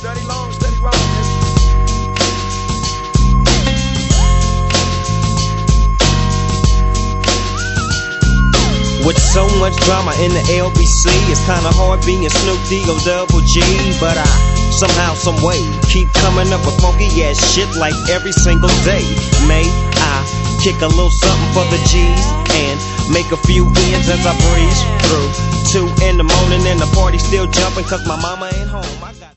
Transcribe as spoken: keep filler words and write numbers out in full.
Steady long, steady wrong. With so much drama in the L B C, it's kinda hard being Snoop D-O double G. But I, somehow, someway, keep coming up with funky ass shit like every single day. May I kick a little something for the G's and make a few ends as I breeze through. Two in the morning and the party still jumping cause my mama ain't home. I